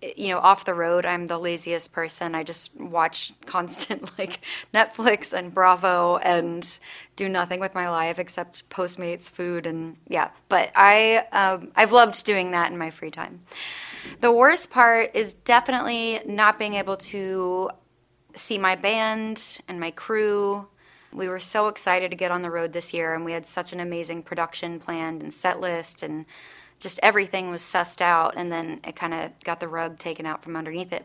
off the road, I'm the laziest person. I just watch constant like Netflix and Bravo and do nothing with my life except Postmates, food, and yeah. But I've loved doing that in my free time. The worst part is definitely not being able to see my band and my crew. We were so excited to get on the road this year, and we had such an amazing production planned and set list, and just everything was sussed out, and then it kind of got the rug taken out from underneath it.